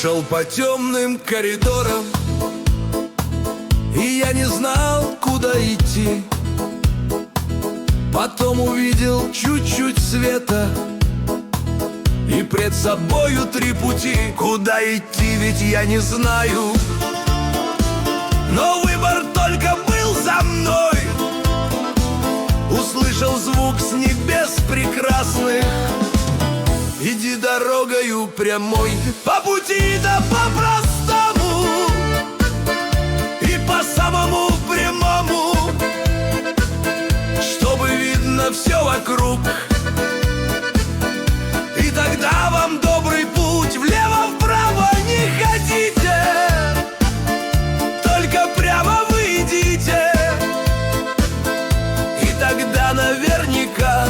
Шел по темным коридорам, и я не знал, куда идти. Потом увидел чуть-чуть света, и пред собою три пути. Куда идти, ведь я не знаю, но выбор только был за мной. Услышал звук с небес прекрасных: иди дорогою прямой, по пути да по-простому и по самому прямому, чтобы видно все вокруг. И тогда вам добрый путь. Влево-вправо не ходите, только прямо вы идите. И тогда наверняка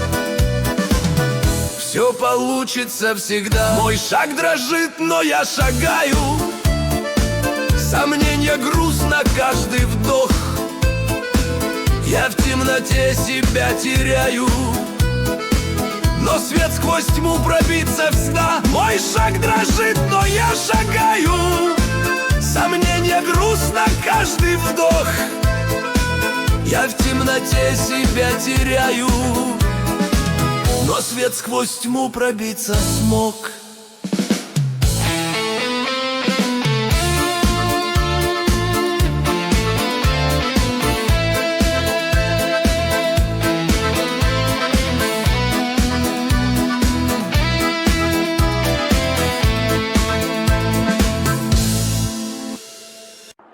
все получится всегда. Мой шаг дрожит, но я шагаю. Сомнения, грустно каждый вдох. Я в темноте себя теряю, но свет сквозь тьму пробиться всегда. Мой шаг дрожит, но я шагаю. Сомнения, грустно каждый вдох. Я в темноте себя теряю, но свет сквозь тьму пробиться смог.